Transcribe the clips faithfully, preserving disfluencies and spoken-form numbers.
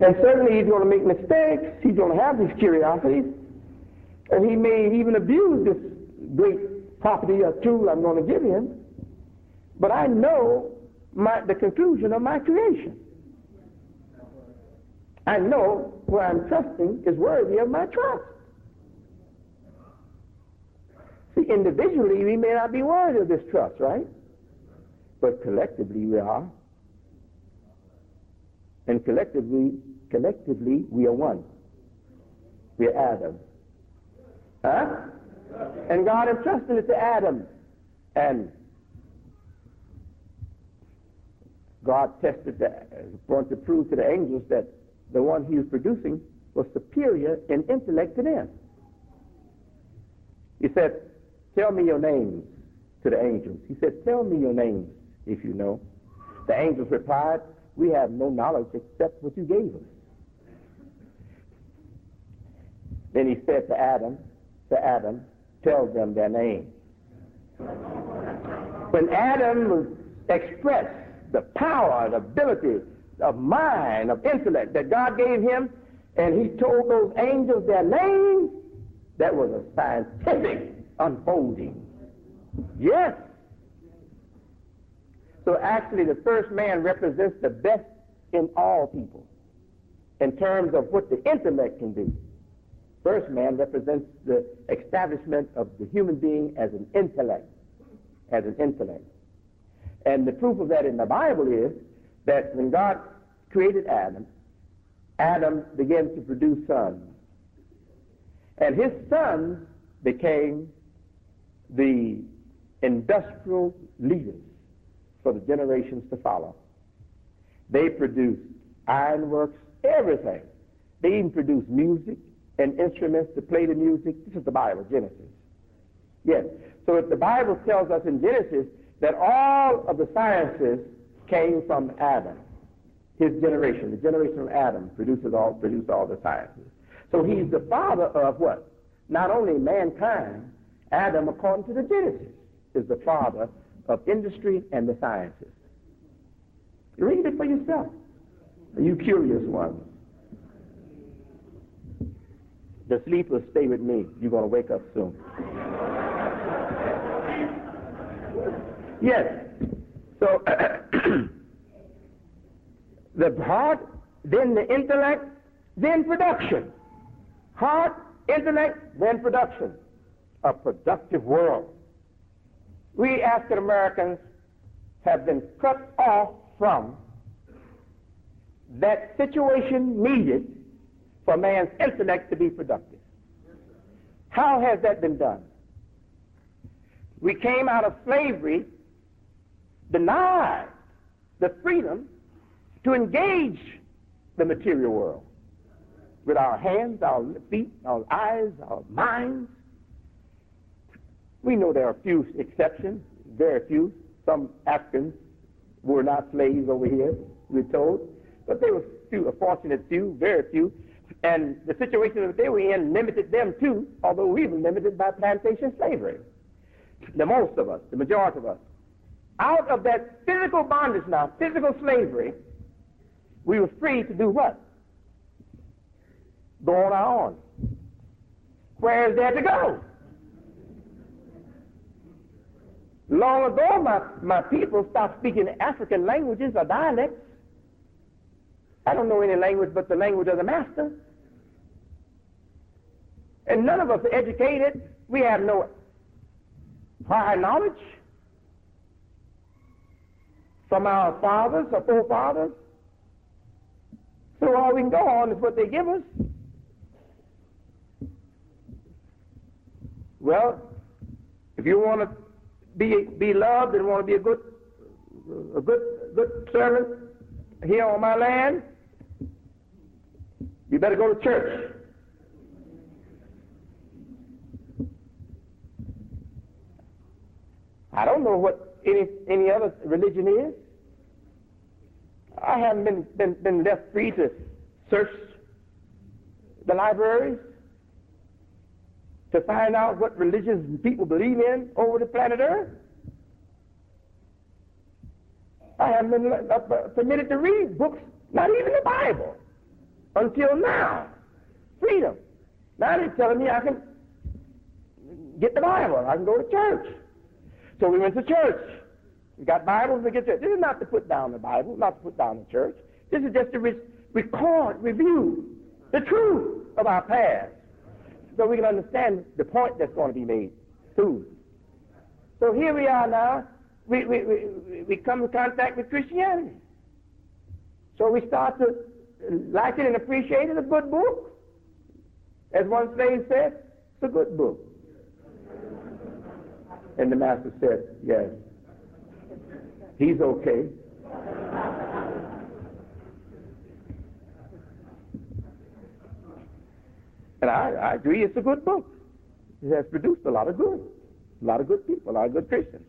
And certainly he's going to make mistakes. He's going to have these curiosities. And he may even abuse this great property or tool I'm going to give him. But I know my, the conclusion of my creation. I know where I'm trusting is worthy of my trust. See, individually we may not be worthy of this trust, right? But collectively we are. And collectively, collectively we are one. We are Adam. Huh? And God entrusted it to Adam. And God tested that, wanted to prove to the angels that the one he was producing was superior in intellect to them. He said, tell me your names to the angels. He said, tell me your names if you know. The angels replied, we have no knowledge except what you gave us. Then he said to Adam, to Adam, tell them their names. When Adam expressed the power, the ability of mind, of intellect that God gave him, and he told those angels their names, that was a scientific unfolding. Yes. So actually the first man represents the best in all people in terms of what the intellect can do. First man represents the establishment of the human being as an intellect, as an intellect. And the proof of that in the Bible is that when God created Adam, Adam began to produce sons. And his sons became the industrial leaders for the generations to follow. They produced ironworks, everything. They even produced music and instruments to play the music. This is the Bible, Genesis. Yes. So if the Bible tells us in Genesis that all of the sciences came from Adam, his generation, the generation of Adam produces all, produced all the sciences. So he's the father of what? Not only mankind, Adam, according to the Genesis, is the father of industry and the sciences. Read it for yourself, you curious ones. The sleepers, stay with me. You're going to wake up soon. Yes. So, the heart, then the intellect, then production. Heart, intellect, then production. A productive world. We African Americans have been cut off from that situation needed for man's intellect to be productive. How has that been done? We came out of slavery denied the freedom to engage the material world with our hands, our feet, our eyes, our minds. We know there are a few exceptions, very few. Some Africans were not slaves over here, we're told, but there were few, a fortunate few, very few. And the situation that they were in limited them too, although we were limited by plantation slavery. The most of us, the majority of us. Out of that physical bondage now, physical slavery, we were free to do what? Go on our own. Where is there to go? Long ago, my, my people stopped speaking African languages or dialects. I don't know any language but the language of the master. And none of us are educated. We have no prior knowledge from our fathers or forefathers. So all we can go on is what they give us. Well, if you want to be be loved and want to be a good a good good servant here on my land, you better go to church. I don't know what any any other religion is. I haven't been, been, been left free to search the libraries to find out what religions people believe in over the planet Earth. I haven't been uh, permitted to read books, not even the Bible. until now. Freedom. Now they're telling me I can get the Bible. I can go to church. So we went to church. We got Bibles to get church. This is not to put down the Bible, not to put down the church. This is just to re- record, review the truth of our past so we can understand the point that's going to be made soon. So here we are now. We, we, we, we come in contact with Christianity. So we start to like it and appreciate it. It's a good book. As one slave said, it's a good book. And the master said, yes, he's okay. And I, I agree it's a good book. It has produced a lot of good. A lot of good people, a lot of good Christians.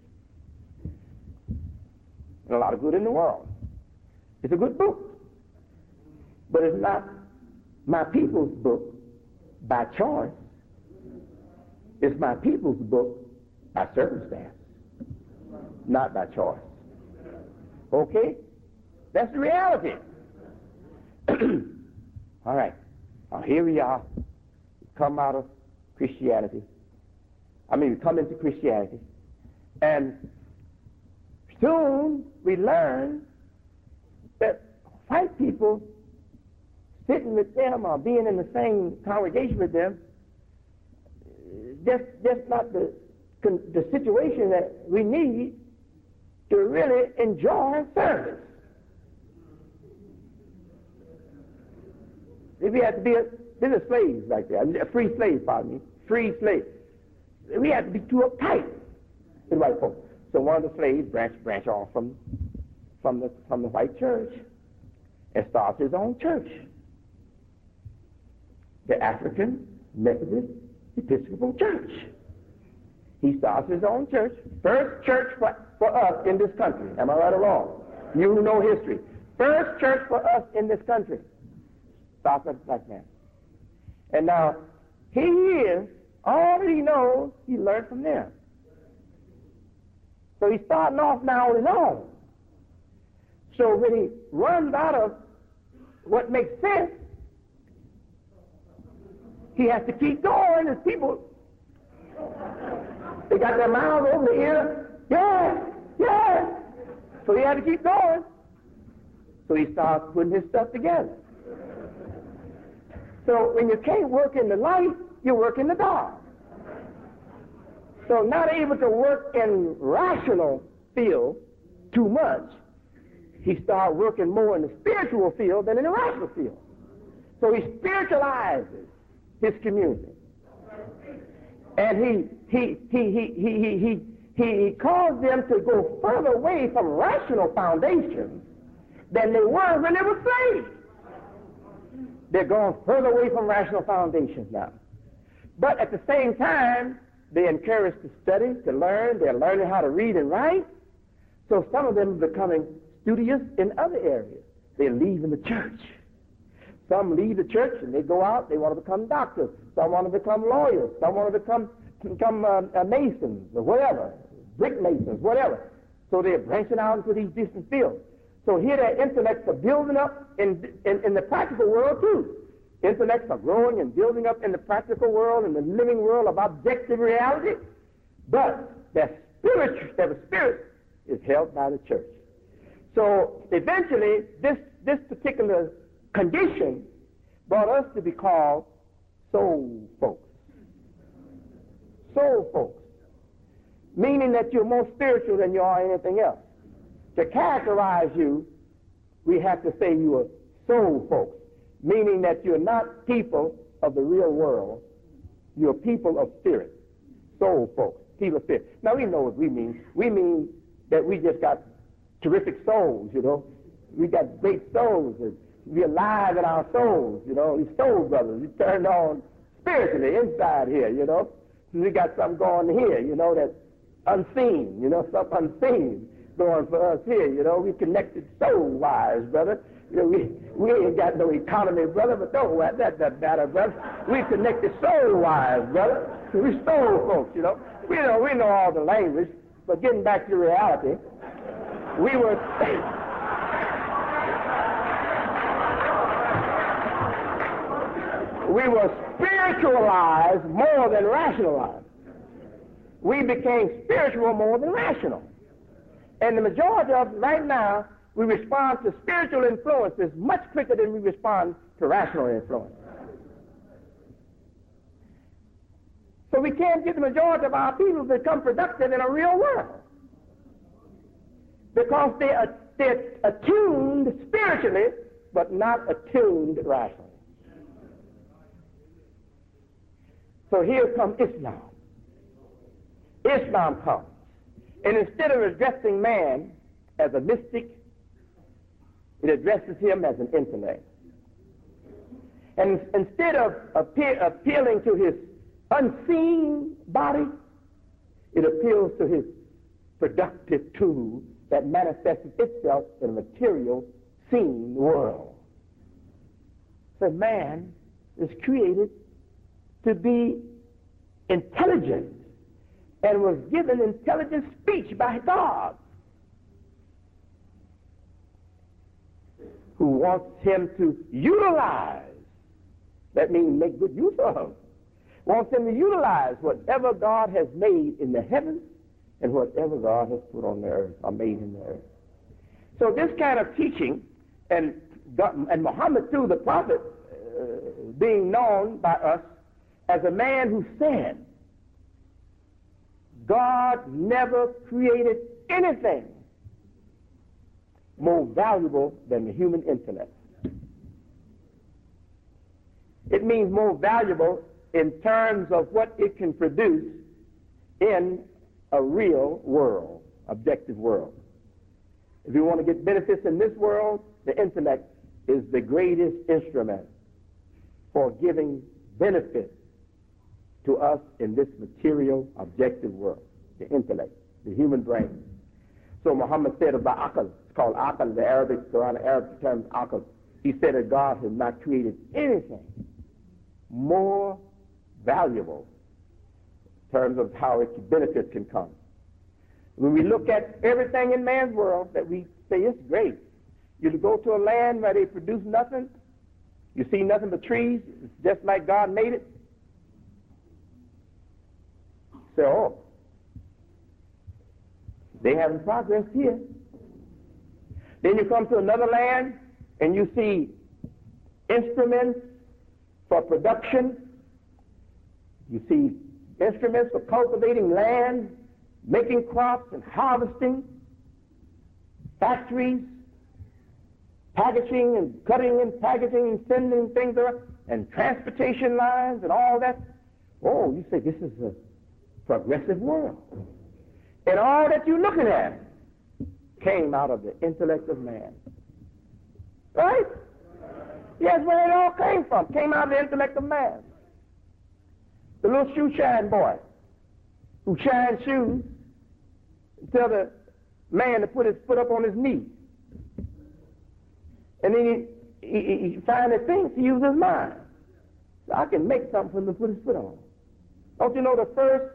And a lot of good in the world. It's a good book. But it's not my people's book by choice. It's my people's book by circumstance, not by choice. Okay? That's the reality. All right. Now here we are. We come out of Christianity. I mean, we come into Christianity. And soon we learn that white people sitting with them or being in the same congregation with them, just, just not the, the situation that we need to really enjoy service. If we had to be a, there's a slaves like that, a free slave, pardon me, free slave. We had to be too uptight with white folks. So one of the slaves branch branch off from from the from the white church and starts his own church. The African Methodist Episcopal Church. He starts his own church. First church for, for us in this country. Am I right or wrong? You know history. First church for us in this country. Starts as a black man. And now, he is, all that he knows, he learned from them. So he's starting off now on his own. So when he runs out of what makes sense, he has to keep going as people, they got their mouths over the ear. Yes, yes. So he had to keep going. So he starts putting his stuff together. So when you can't work in the light, you work in the dark. So not able to work in rational field too much, he started working more in the spiritual field than in the rational field. So he spiritualizes his community. And he he he he he he he he, he caused them to go further away from rational foundations than they were when they were slaves. They're going further away from rational foundations now. But at the same time, they're encouraged to study, to learn. They're learning how to read and write. So some of them are becoming studious in other areas. They're leaving the church. Some leave the church and they go out. They want to become doctors. Some want to become lawyers. Some want to become, become uh, uh, masons or whatever, brick masons, whatever. So they're branching out into these different fields. So here their intellects are building up in, in, in the practical world too. Intellects are growing and building up in the practical world, in the living world of objective reality. But their spirit, their spirit is held by the church. So eventually this, this particular condition brought us to be called soul folks. Soul folks. Meaning that you're more spiritual than you are anything else. To characterize you, we have to say you are soul folks, meaning that you're not people of the real world. You're people of spirit, soul folks, people of spirit. Now, we know what we mean. We mean that we just got terrific souls, you know. We got great souls. And we're alive in our souls, you know. These soul brothers, we turned on spiritually inside here, you know. We got something going here, you know, that's unseen, you know, something unseen going for us here, you know. We connected soul-wise, brother. You know, we, we ain't got no economy, brother, but don't worry, that doesn't matter, brother. We connected soul-wise, brother. We soul folks, you know. We know, we know all the language, but getting back to reality, we were... We were spiritualized more than rationalized. We became spiritual more than rational. And the majority of right now, we respond to spiritual influences much quicker than we respond to rational influence. So we can't get the majority of our people to become productive in a real world because they are, they're attuned spiritually but not attuned rationally. So here comes Islam. Islam comes. And instead of addressing man as a mystic, it addresses him as an intellect. And instead of appeal, appealing to his unseen body, it appeals to his productive tool that manifests itself in a material, seen world. So man is created to be intelligent and was given intelligent speech by God, who wants him to utilize, that means make good use of, wants him to utilize whatever God has made in the heavens and whatever God has put on the earth, or made in the earth. So this kind of teaching, and, God, and Muhammad too, the prophet, uh, being known by us as a man who said, God never created anything more valuable than the human intellect. It means more valuable in terms of what it can produce in a real world, objective world. If you want to get benefits in this world, the intellect is the greatest instrument for giving benefit to us in this material, objective world, the intellect, the human brain. So Muhammad said about aql, it's called aql, the Arabic, the Arabic term aql. He said that God has not created anything more valuable in terms of how its benefits can come. When we look at everything in man's world that we say it's great, you go to a land where they produce nothing, you see nothing but trees, it's just like God made it. Say, oh, they haven't progressed here. Then you come to another land and you see instruments for production. You see instruments for cultivating land, making crops and harvesting, factories, packaging and cutting and packaging and sending things around, and transportation lines and all that. Oh, you say this is a progressive world. And all that you're looking at came out of the intellect of man. Right? Yes, where it all came from. Came out of the intellect of man. The little shoe shine boy who shined shoes until the man to put his foot up on his knee. And then he, he, he finally thinks he uses his mind. So I can make something for him to put his foot on. Don't you know the first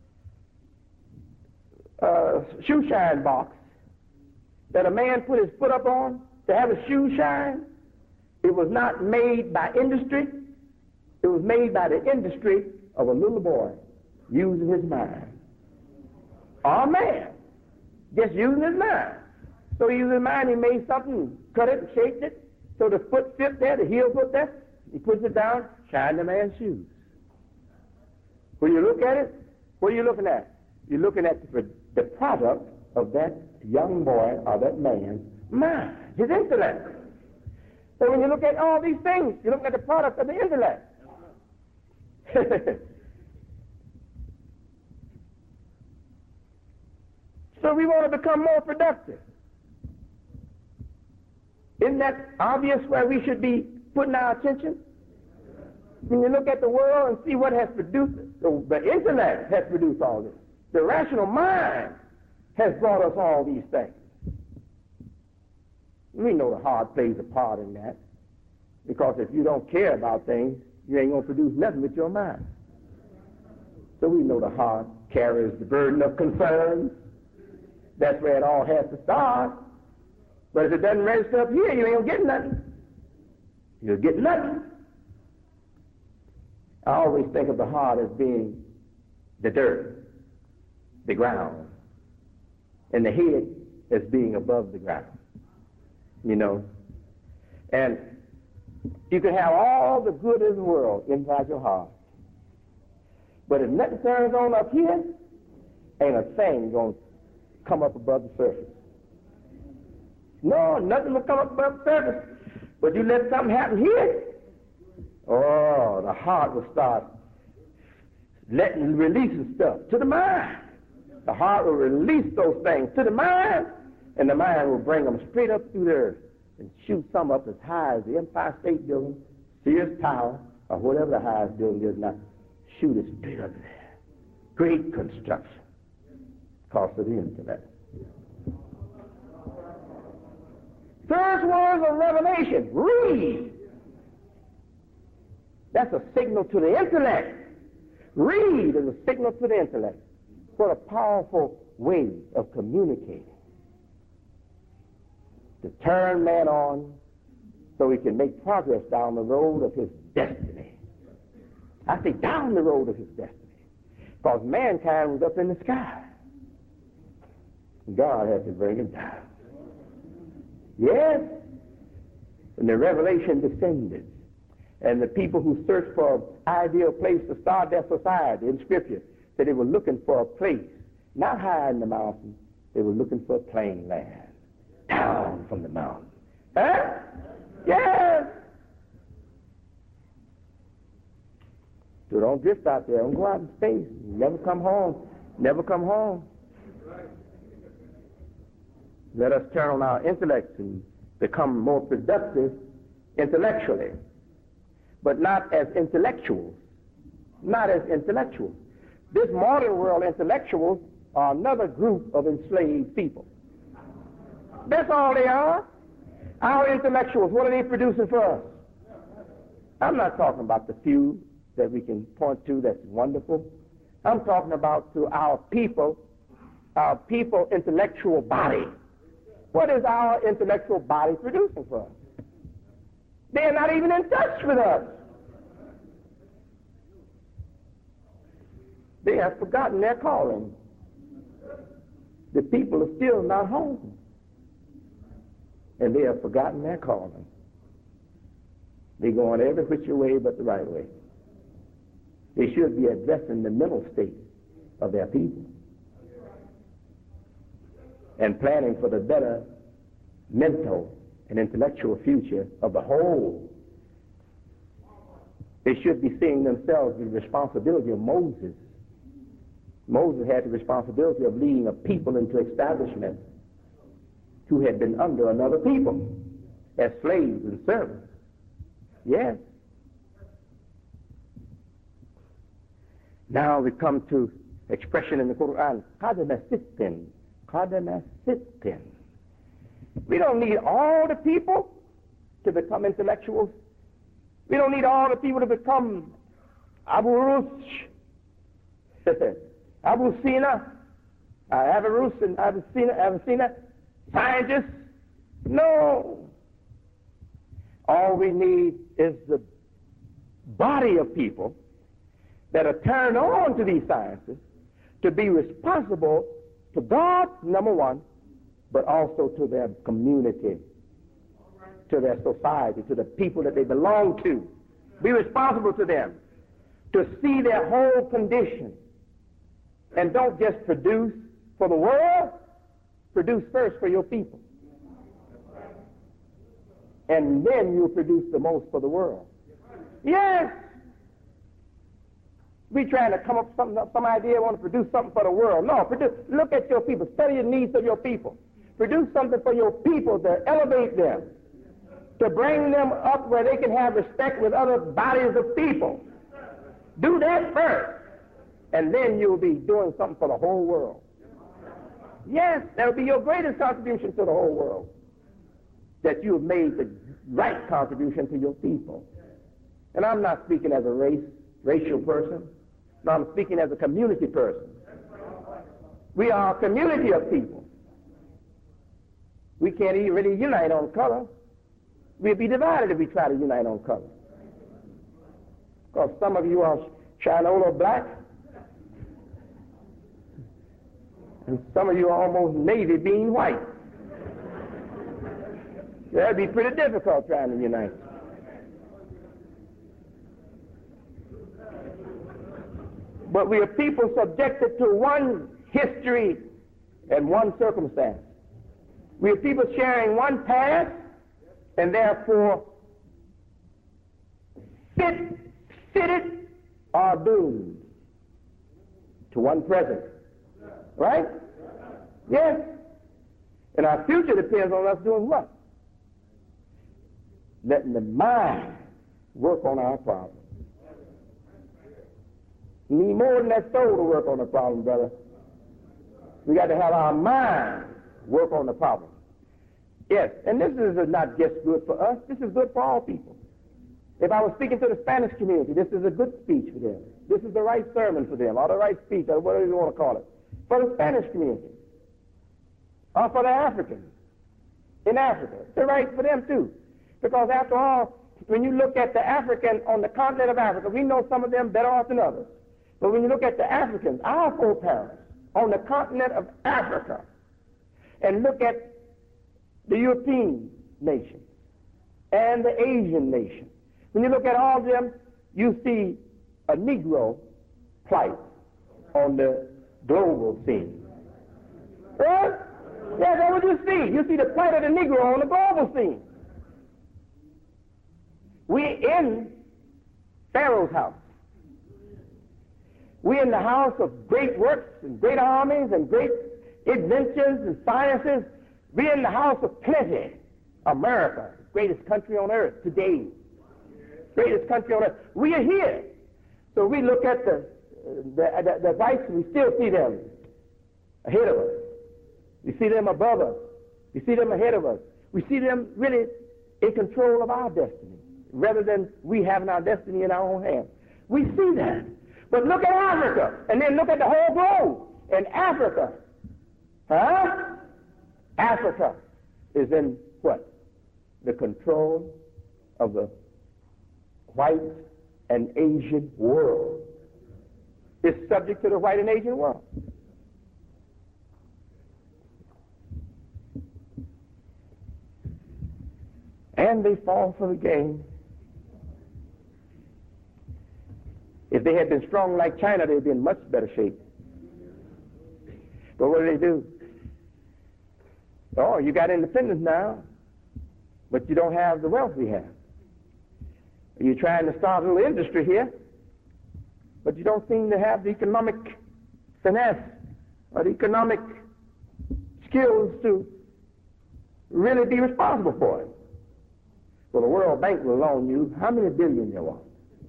uh, shoe shine box that a man put his foot up on to have a shoe shine? It was not made by industry. It was made by the industry of a little boy using his mind. Or a man, just using his mind. So he used his mind, he made something, cut it and shaped it, so the foot fit there, the heel foot there. He puts it down, shine the man's shoes. When you look at it, what are you looking at? You're looking at the, the product of that young boy or that man's mind, his intellect. So when you look at all these things, you're looking at the product of the intellect. So we want to become more productive. Isn't that obvious where we should be putting our attention? When you look at the world and see what has produced it, the, the intellect has produced all this. The rational mind has brought us all these things. We know the heart plays a part in that, because if you don't care about things, you ain't going to produce nothing with your mind. So we know the heart carries the burden of concerns. That's where it all has to start. But if it doesn't register up here, you ain't going to get nothing. You'll get nothing. I always think of the heart as being the dirt, the ground, and the head as being above the ground, you know. And you can have all the good in the world inside your heart, but if nothing turns on up here, ain't a thing going to come up above the surface. No, nothing will come up above the surface. But you let something happen here, oh, the heart will start letting, releasing stuff to the mind. The heart will release those things to the mind, and the mind will bring them straight up through the earth and shoot some up as high as the Empire State Building, Sears Tower, or whatever the highest building is now. Shoot it straight up there. Great construction. Cost of the intellect. First words of revelation, read. That's a signal to the intellect. Read is a signal to the intellect. What a powerful way of communicating. To turn man on so he can make progress down the road of his destiny. I say down the road of his destiny. Because mankind was up in the sky. God had to bring him down. Yes. And the revelation descended. And the people who searched for an ideal place to start their society in Scripture said they were looking for a place, not high in the mountain, they were looking for a plain land. Down from the mountain. Huh? Yes. So don't drift out there. Don't go out in space. Never come home. Never come home. Let us turn on our intellects and become more productive intellectually, but not as intellectuals. Not as intellectuals. This modern world intellectuals are another group of enslaved people. That's all they are. Our intellectuals, what are they producing for us? I'm not talking about the few that we can point to that's wonderful. I'm talking about to our people, our people intellectual body. What is our intellectual body producing for us? They're not even in touch with us. They have forgotten their calling. The people are still not home. And they have forgotten their calling. They're going every which way but the right way. They should be addressing the mental state of their people and planning for the better mental and intellectual future of the whole. They should be seeing themselves with the responsibility of Moses. Moses had the responsibility of leading a people into establishment who had been under another people as slaves and servants. Yes. Now we come to expression in the Quran, qadama sittin, qadama sittin. We don't need all the people to become intellectuals. We don't need all the people to become Abu Rush, Abu Sina, uh, Averroes and Avicenna, Avicenna, scientists. No. All we need is the body of people that are turned on to these sciences to be responsible to God, number one, but also to their community, to their society, to the people that they belong to. Be responsible to them, to see their whole condition. And don't just produce for the world, produce first for your people. And then you'll produce the most for the world. Yes! We trying to come up with something, some idea, want to produce something for the world. No, produce, look at your people. Study the needs of your people. Produce something for your people to elevate them, to bring them up where they can have respect with other bodies of people. Do that first, and then you'll be doing something for the whole world. Yes, that will be your greatest contribution to the whole world, that you have made the right contribution to your people. And I'm not speaking as a race, racial person. No, I'm speaking as a community person. We are a community of people. We can't even really unite on color. We'll be divided if we try to unite on color. Because some of you are Shinola black, and some of you are almost navy bean white. That'd be pretty difficult trying to unite. But we are people subjected to one history and one circumstance. We are people sharing one past, and therefore fit, fitted or doomed to one present. Right? Yes. And our future depends on us doing what? Letting the mind work on our problem. We need more than that soul to work on the problem, brother. We got to have our mind work on the problem. Yes, and this is not just good for us, this is good for all people. If I was speaking to the Spanish community, this is a good speech for them. This is the right sermon for them, or the right speech, or whatever you want to call it. For the Spanish community, or for the Africans in Africa, it's right for them too. Because after all, when you look at the African on the continent of Africa, we know some of them better off than others. But when you look at the Africans, our foreparents on the continent of Africa, and look at the European nations and the Asian nations, when you look at all of them, you see a Negro plight on the global scene. Right? Yeah, that's what you see. You see the plight of the Negro on the global scene. We're in Pharaoh's house. We're in the house of great works and great armies and great inventions and sciences. We're in the house of plenty. America, greatest country on earth today. Greatest country on earth. We are here. So we look at the, the, the, the whites, we still see them ahead of us. We see them above us. We see them ahead of us. We see them really in control of our destiny, rather than we having our destiny in our own hands. We see that. But look at Africa, and then look at the whole globe. And Africa, huh? Africa is in what? The control of the white and Asian world. It's subject to the white and Asian world. And they fall for the game. If they had been strong like China, they'd be in much better shape. But what do they do? Oh, you got independence now, but you don't have the wealth we have. You're trying to start a little industry here, but you don't seem to have the economic finesse or the economic skills to really be responsible for it. Well, the World Bank will loan you how many billion you want?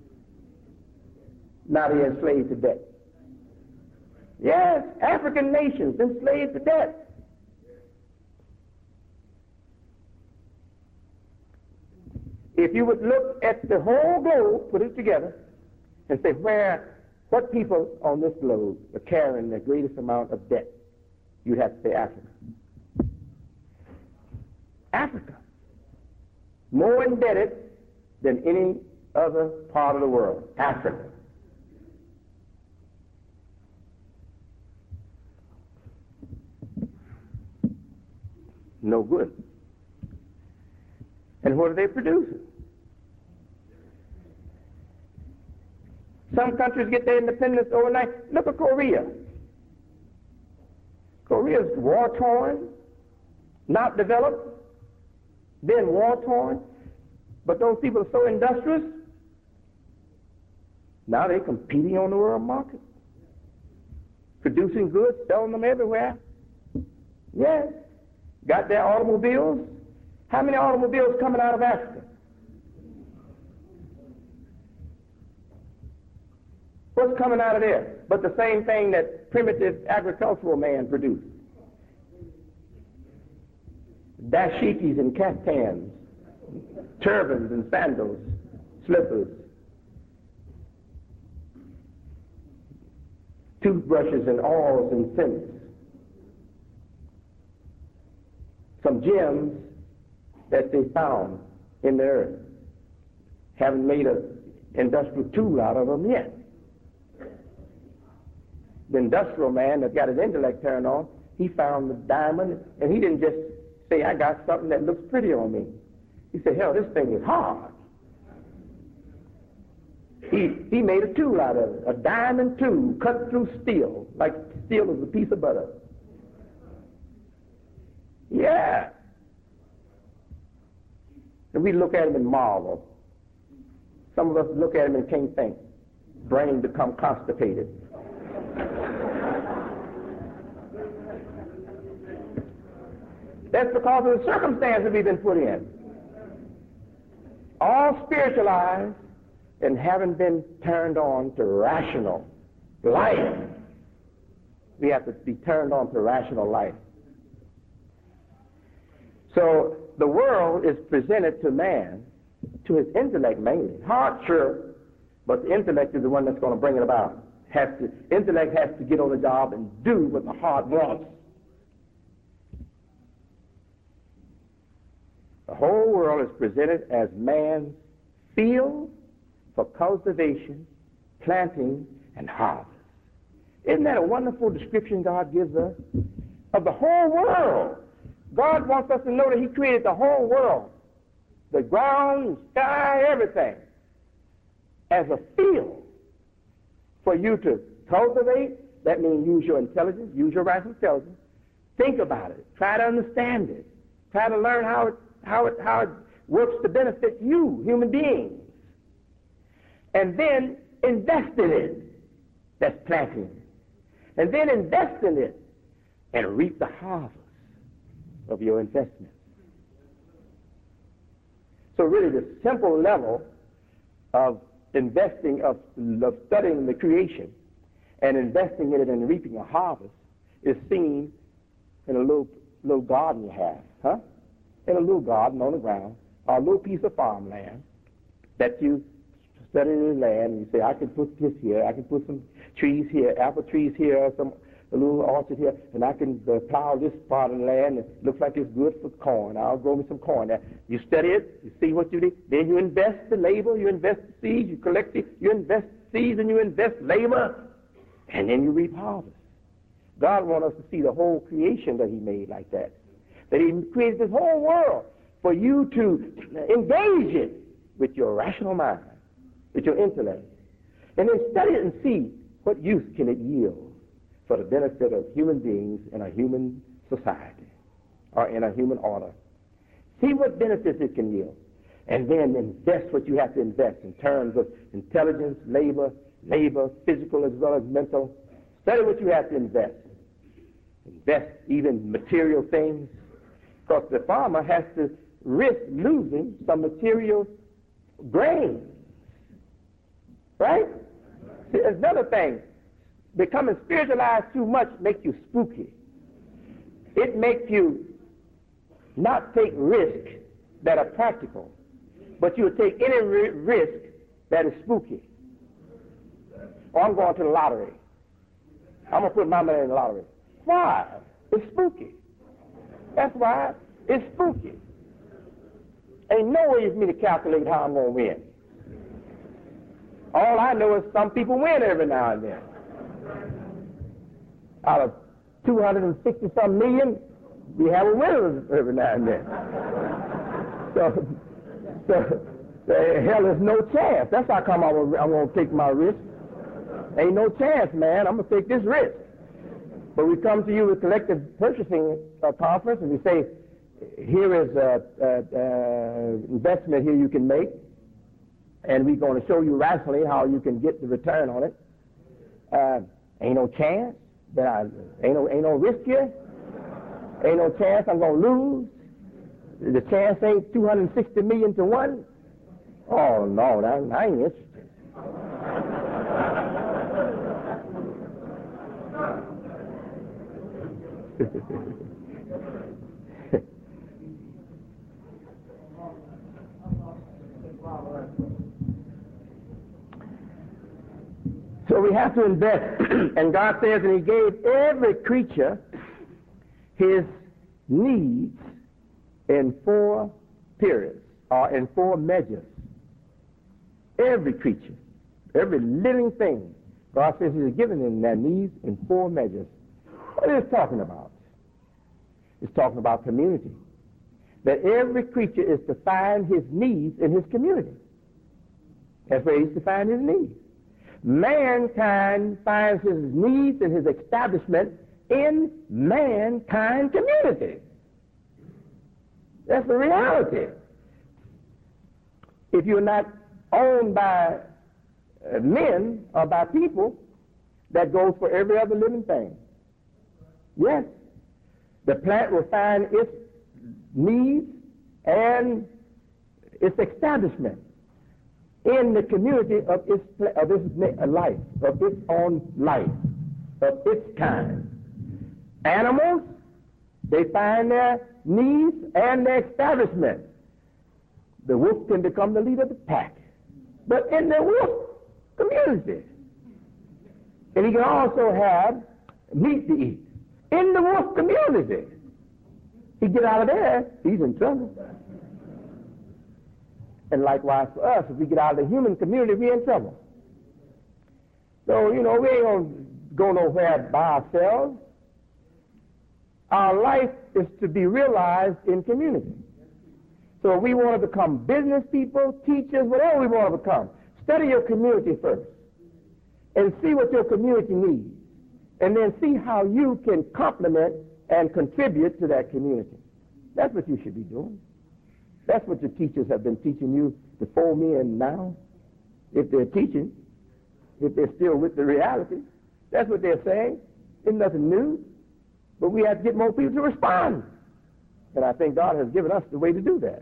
Now they're enslaved to debt. Yes, African nations enslaved to debt. If you would look at the whole globe, put it together, and say where, what people on this globe are carrying the greatest amount of debt, you'd have to say Africa. Africa. More indebted than any other part of the world. Africa. No good. And what are they producing? Some countries get their independence overnight. Look at Korea. Korea's war-torn, not developed, then war-torn, but those people are so industrious, now they're competing on the world market, producing goods, selling them everywhere. Yes. Got their automobiles. How many automobiles coming out of Africa? What's coming out of there? But the same thing that primitive agricultural man produced. Dashikis and caftans, turbans and sandals, slippers, toothbrushes and oils and scents. Some gems that they found in the earth, having made a industrial tool out of them yet. The industrial man that got his intellect turned on, he found the diamond, and he didn't just say, I got something that looks pretty on me. He said, hell, this thing is hard. He, he made a tool out of it, a diamond tool cut through steel, like steel is a piece of butter. Yeah. And we look at him and marvel. Some of us look at him and can't think. Brain become constipated. That's because of the circumstances we've been put in. All spiritualized and haven't been turned on to rational life. We have to be turned on to rational life. So the world is presented to man, to his intellect mainly. Heart, sure, but the intellect is the one that's going to bring it about. Has to, intellect has to get on the job and do what the heart wants. The whole world is presented as man's field for cultivation, planting, and harvest. Isn't that a wonderful description God gives us of the whole world? God wants us to know that he created the whole world, the ground, sky, everything, as a field for you to cultivate. That means use your intelligence, use your rational intelligence. Think about it. Try to understand it. Try to learn how it, how it, how it works to benefit you, human beings. And then invest in it. That's planting. And then invest in it and reap the harvest of your investment. So really the simple level of investing, of, of studying the creation and investing in it and reaping a harvest is seen in a little, little garden you have, huh? In a little garden on the ground, or a little piece of farmland that you study the land and you say, I can put this here, I can put some trees here, apple trees here, some a little orchard here, and I can uh, plow this part of the land, and it looks like it's good for corn. I'll grow me some corn there. You study it, you see what you do, then you invest the labor, you invest the seeds, you collect it, you invest seeds and you invest labor, and then you reap harvest. God wants us to see the whole creation that he made like that. That he created this whole world for you to engage it with your rational mind, with your intellect, and then study it and see what use can it yield for the benefit of human beings in a human society or in a human order. See what benefits it can yield, and then invest what you have to invest in terms of intelligence, labor, labor, physical as well as mental. Study what you have to invest. Invest even material things, because the farmer has to risk losing some material grains. Right? See, there's another thing. Becoming spiritualized too much makes you spooky. It makes you not take risks that are practical, but you'll take any ri- risk that is spooky. Or I'm going to the lottery. I'm going to put my money in the lottery. Why? It's spooky. That's why. It's spooky. Ain't no way for me to calculate how I'm going to win. All I know is some people win every now and then. Out of two hundred sixty some million, we have a winner every now and then. So, so, so hell, there's no chance. That's how come I'm going to take my risk. Ain't no chance, man. I'm going to take this risk. But we come to you with collective purchasing uh, conference, and we say, here is a, a, a investment here you can make, and we're going to show you rationally how you can get the return on it. Uh, ain't no chance. That I, ain't no ain't no risk here. Ain't no chance I'm gonna lose. The chance ain't two hundred sixty million to one. Oh no, that, I ain't interested. So we have to invest. And God says, and he gave every creature his needs in four periods, or in four measures. Every creature, every living thing, God says He has given them their needs in four measures. What is it talking about? It's talking about community. That every creature is to find his needs in his community. That's where he's to find his needs. Mankind finds his needs and his establishment in mankind community. That's the reality. If you're not owned by uh, men or by people, that goes for every other living thing. Yes. The plant will find its needs and its establishment in the community of its, of its life, of its own life, of its kind. Animals, they find their needs and their establishment. The wolf can become the leader of the pack, but in the wolf community. And he can also have meat to eat in the wolf community. He get out of there, he's in trouble. And likewise for us, if we get out of the human community, we're in trouble. So, you know, we ain't going to go nowhere by ourselves. Our life is to be realized in community. So if we want to become business people, teachers, whatever we want to become, study your community first and see what your community needs, and then see how you can complement and contribute to that community. That's what you should be doing. That's what your teachers have been teaching you before me and now. If they're teaching, if they're still with the reality, that's what they're saying. It's nothing new. But we have to get more people to respond. And I think God has given us the way to do that.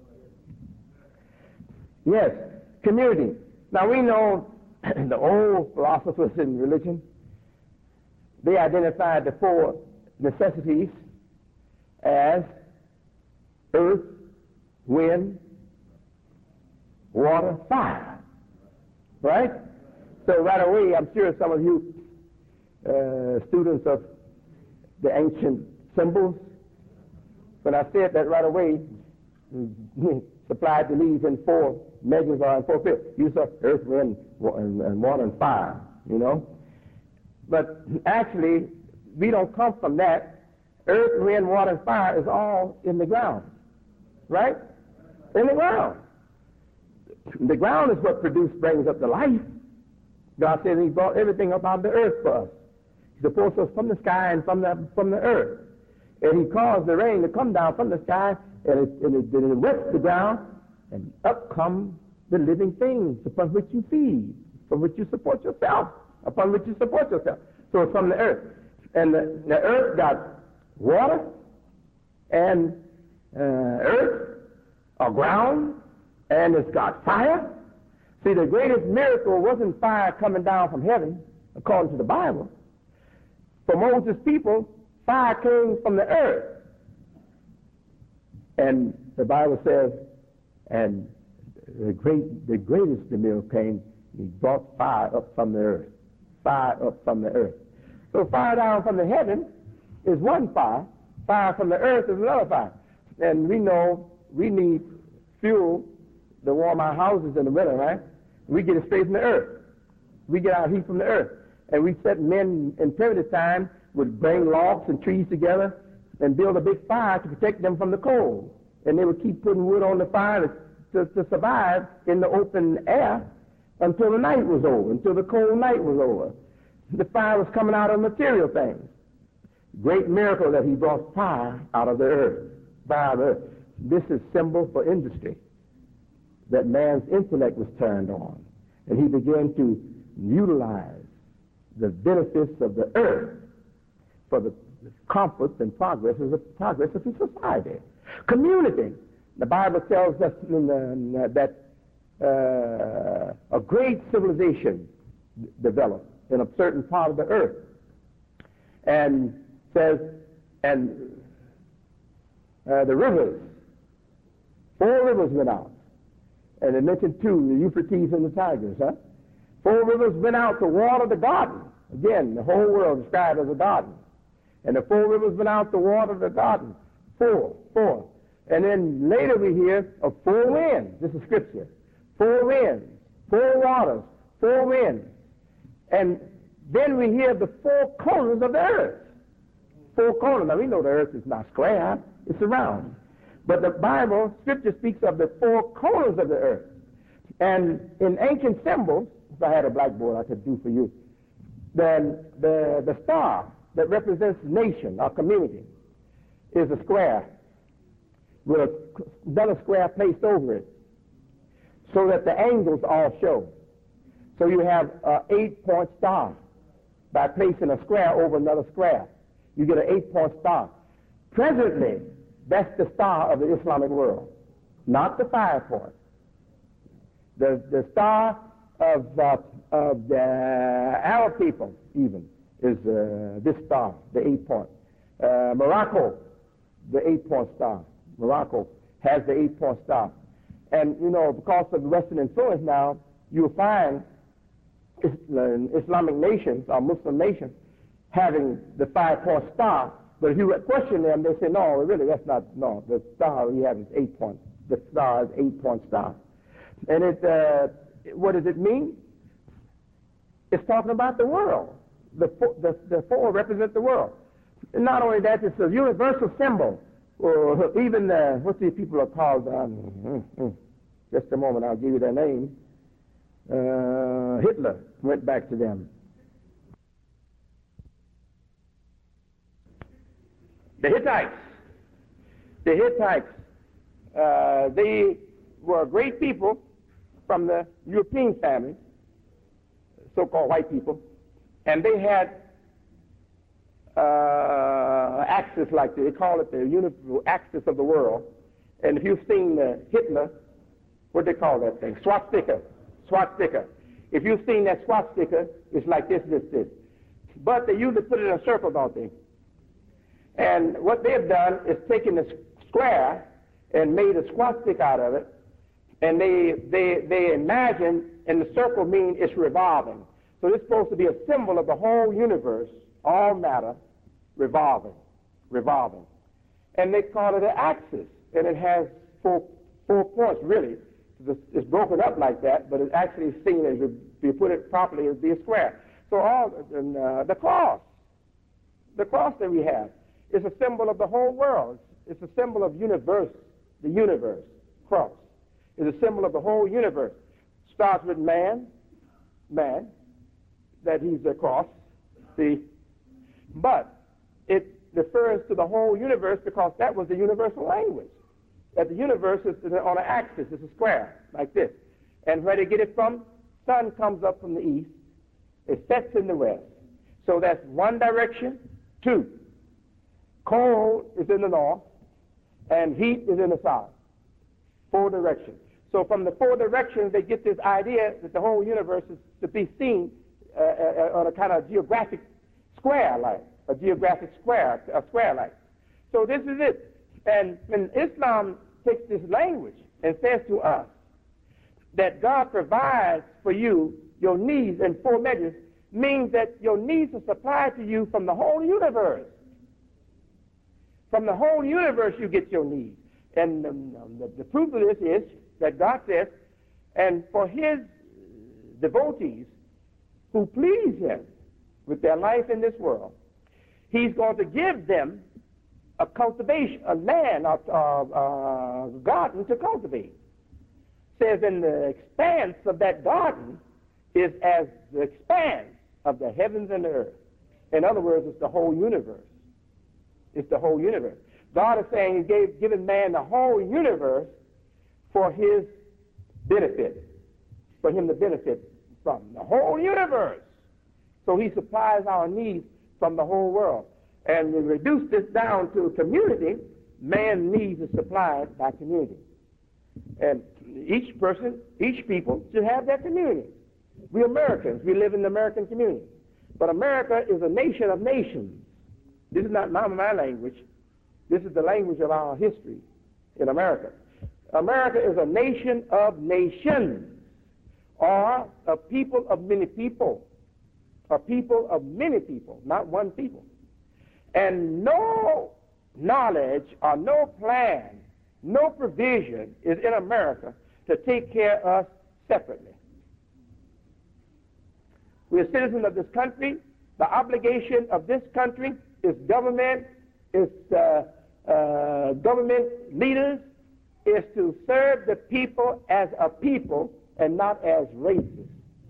Yes, community. Now we know the old philosophers in religion, they identified the four necessities as earth, wind, water, fire. Right? So right away, I'm sure some of you uh, students of the ancient symbols, when I said that right away, supplied the needs in four measures or in four fifths. You saw earth, wind, and, and water, and fire, you know. But actually, we don't come from that. Earth, wind, water, and fire is all in the ground. Right? In the ground. The ground is what produces, brings up the life. God says He brought everything up out of the earth for us. He supports us from the sky and from the, from the earth. And He caused the rain to come down from the sky, and it, and it, and it wets the ground, and up come the living things upon which you feed, from which you support yourself, upon which you support yourself. So it's from the earth. And the, the earth got water and uh, earth or ground, and it's got fire. See, the greatest miracle wasn't fire coming down from heaven, according to the Bible. For Moses' people, fire came from the earth. And the Bible says, and the great, the greatest miracle came, He brought fire up from the earth. Fire up from the earth. So fire down from the heaven is one fire. Fire from the earth is another fire. And we know we need fuel to warm our houses in the winter, right? We get it straight from the earth. We get our heat from the earth. And we set men in primitive time would bring logs and trees together and build a big fire to protect them from the cold. And they would keep putting wood on the fire to, to survive in the open air until the night was over, until the cold night was over. The fire was coming out of material things. Great miracle that He brought fire out of the earth. Fire of the earth. This is symbol for industry, that man's intellect was turned on, and he began to utilize the benefits of the earth for the comfort and progress of the progress of his society. Community. The Bible tells us in the, in the, that uh, a great civilization developed in a certain part of the earth, and says, and uh, the rivers, four rivers went out. And it mentioned two, the Euphrates and the Tigris, huh? Four rivers went out to water the garden. Again, the whole world described as a garden. And the four rivers went out to water the garden. Four, four. And then later we hear of four winds. This is Scripture. Four winds four waters, four winds. And then we hear the four corners of the earth. Four corners. Now we know the earth is not square, it's round. But the Bible, Scripture speaks of the four corners of the earth. And in ancient symbols, if I had a blackboard I could do for you, then the, the star that represents nation or community is a square with another square placed over it so that the angles all show. So you have an eight-point star. By placing a square over another square, you get an eight-point star. Presently, that's the star of the Islamic world, not the five point. The, the star of, uh, of the Arab people, even, is uh, this star, the eight-point. Uh, Morocco, the eight-point star. Morocco has the eight-point star. And, you know, because of the Western influence now, you'll find Islamic nations or Muslim nations having the five-point star, but if you question them, they say, no, really, that's not, no, the star we have is eight points. The star is eight-point star. And it, uh, what does it mean? It's talking about the world. The, the, the four represent the world. And not only that, it's a universal symbol. Or even, uh, what these people are called, um, just a moment, I'll give you their name. Uh, Hitler went back to them. The Hittites. The Hittites, uh, they were great people from the European family, so-called white people, and they had uh, axis like they call it the universal axis of the world. And if you've seen uh, Hitler, what do they call that thing? Swastika. Swastika. If you've seen that swastika, it's like this, this, this. But they usually put it in a circle, don't they? And what they've done is taken the square and made a swastika out of it, and they they they imagine, and the circle means it's revolving. So it's supposed to be a symbol of the whole universe, all matter, revolving, revolving. And they call it an axis, and it has four four points, really. It's broken up like that, but it's actually seen as, if you put it properly, it would be a square. So all, and, uh, the cross, the cross that we have, is a symbol of the whole world. It's a symbol of universe, the universe. Cross is a symbol of the whole universe. Starts with man, man, that he's a cross, see? But it refers to the whole universe because that was the universal language. That the universe is on an axis, it's a square, like this. And where they get it from, sun comes up from the east, it sets in the west. So that's one direction, two. Cold is in the north, and heat is in the south. Four directions. So from the four directions, they get this idea that the whole universe is to be seen uh, uh, on a kind of geographic square, like a geographic square, a square like. So this is it. And when Islam takes this language and says to us that God provides for you your needs in four measures, means that your needs are supplied to you from the whole universe. From the whole universe you get your needs. And um, the, the proof of this is that God says, and for his devotees who please him with their life in this world, he's going to give them a cultivation, a land, a, a, a garden to cultivate. Says in the expanse of that garden is as the expanse of the heavens and the earth. In other words, it's the whole universe. It's the whole universe. God is saying he gave given man the whole universe for his benefit, for him to benefit from the whole universe. So he supplies our needs from the whole world. And we reduce this down to community. Man's needs are supplied by community. And each person, each people should have that community. We Americans, we live in the American community. But America is a nation of nations. This is not my language. This is the language of our history in America. America is a nation of nations, or a people of many people. A people of many people, not one people. And no knowledge or no plan, no provision is in America to take care of us separately. We're citizens of this country. The obligation of this country is government, is uh, uh, government leaders, is to serve the people as a people and not as races.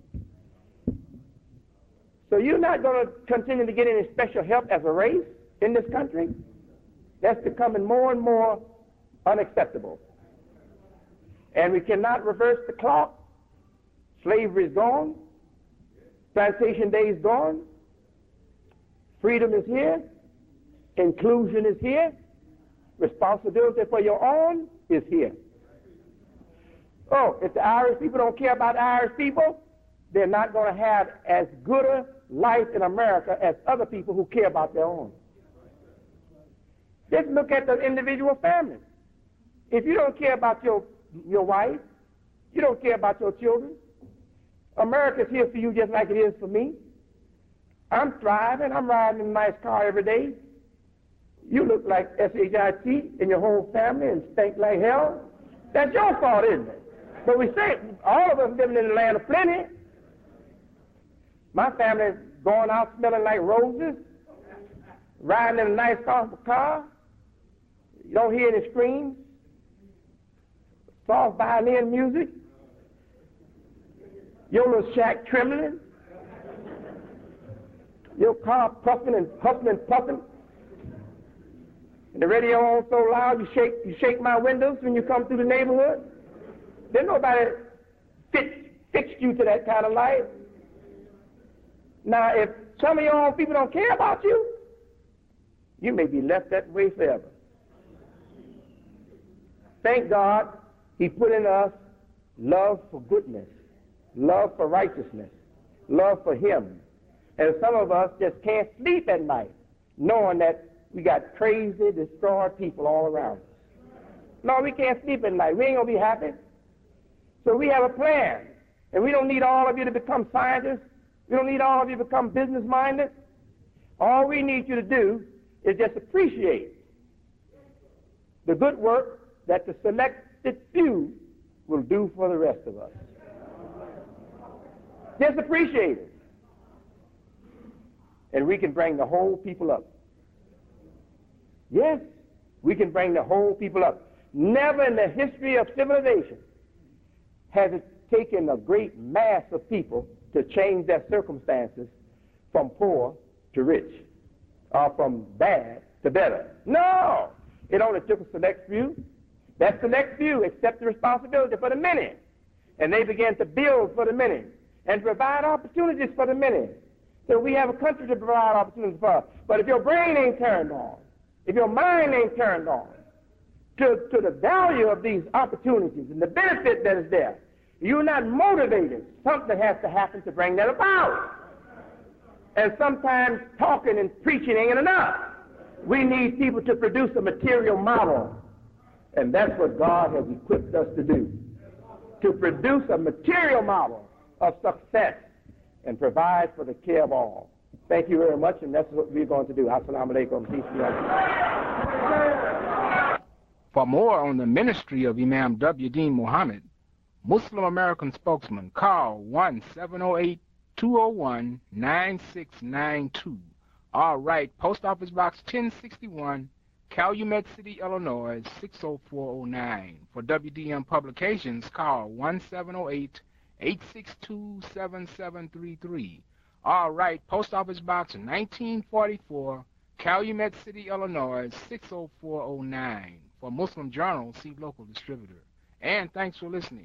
So you're not going to continue to get any special help as a race in this country? That's becoming more and more unacceptable. And we cannot reverse the clock. Slavery is gone. Plantation days gone. Freedom is here. Inclusion is here. Responsibility for your own is here. Oh, if the Irish people don't care about Irish people, they're not going to have as good a life in America as other people who care about their own. Just look at the individual family. If you don't care about your, your wife, you don't care about your children, America's here for you just like it is for me. I'm thriving. I'm riding in a nice car every day. You look like S H I T and your whole family and stink like hell. That's your fault, isn't it? But we say all of us living in the land of plenty. My family's going out smelling like roses, riding in a nice, comfortable car. You don't hear any screams, soft violin music, your little shack trembling, your car puffing and puffing and puffing, and the radio on so loud you shake you shake my windows when you come through the neighborhood. There's nobody fix, fixed you to that kind of life. Now, if some of your own people don't care about you, you may be left that way forever. Thank God he put in us love for goodness, love for righteousness, love for him. And some of us just can't sleep at night knowing that we got crazy, destroyed people all around us. No, we can't sleep at night. We ain't going to be happy. So we have a plan. And we don't need all of you to become scientists. We don't need all of you to become business-minded. All we need you to do is just appreciate the good work that the selected few will do for the rest of us. Just appreciate it. And we can bring the whole people up. Yes, we can bring the whole people up. Never in the history of civilization has it taken a great mass of people to change their circumstances from poor to rich, or from bad to better. No! It only took a select few. That select few accept the responsibility for the many, and they began to build for the many and provide opportunities for the many. So we have a country to provide opportunities for. But if your brain ain't turned on, if your mind ain't turned on to, to the value of these opportunities and the benefit that is there, you're not motivated. Something has to happen to bring that about. And sometimes talking and preaching ain't enough. We need people to produce a material model. And that's what God has equipped us to do. To produce a material model of success and provide for the care of all. Thank you very much, and that's what we're going to do. Assalamu alaikum. Peace be unto you. For more on the ministry of Imam W. Deen Muhammad, Muslim American spokesman, call one seven zero eight, two zero one, nine six nine two. All right, Post Office Box ten sixty-one, Calumet City, Illinois, six zero four zero nine. For W D M Publications, call one seven zero eight, eight six two, seven seven three three. All right, Post Office Box nineteen forty-four, Calumet City, Illinois, six zero four zero nine. For Muslim Journal, see local distributor. And thanks for listening.